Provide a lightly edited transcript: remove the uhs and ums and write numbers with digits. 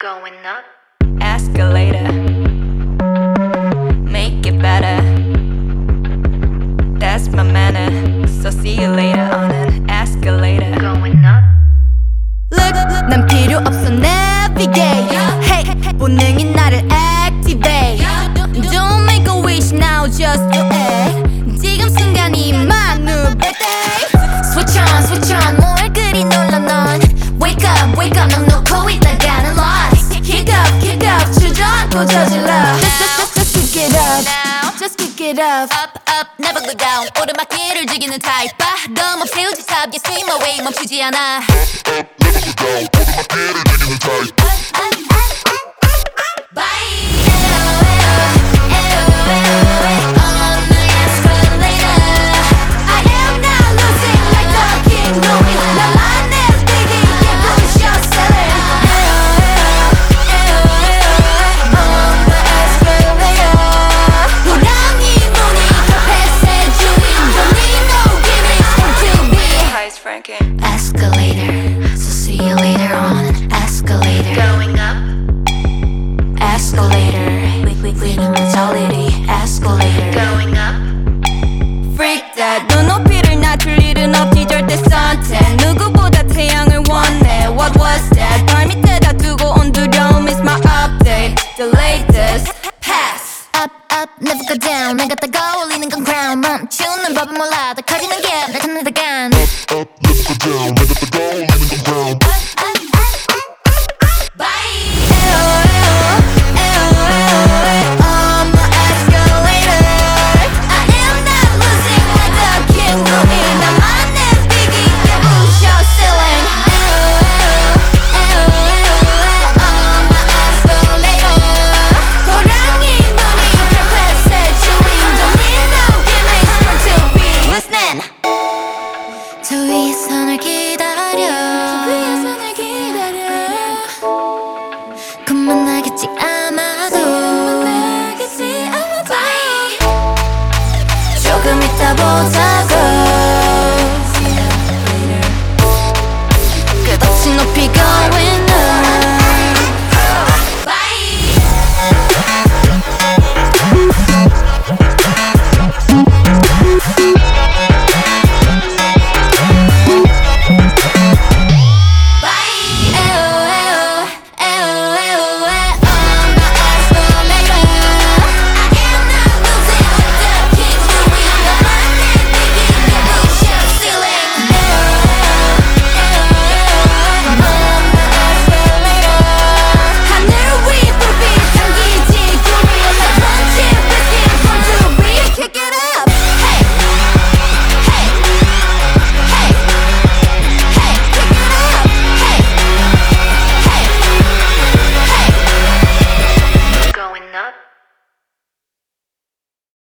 Going up. Escalator, make it better. That's my manner. So see you later on an escalator. Going up. Look, 난 필요 없어 navigate. Hey, 본능이 나를 activate. Don't make a wish now, just do it. 지금 순간이 my new birthday. Switch on, 뭘 그리 놀라 넌. Wake up, 넌 놓고 있다가는 lost. Kick up, 주저앉고 저질러. Just kick it up, just kick it up. up, never go down. 오르막길을 즐기는 타입. 바람 없이 우지 탑, yes, swim away, 멈추지 않아. Never go down. 오르막길을 즐기는 타입.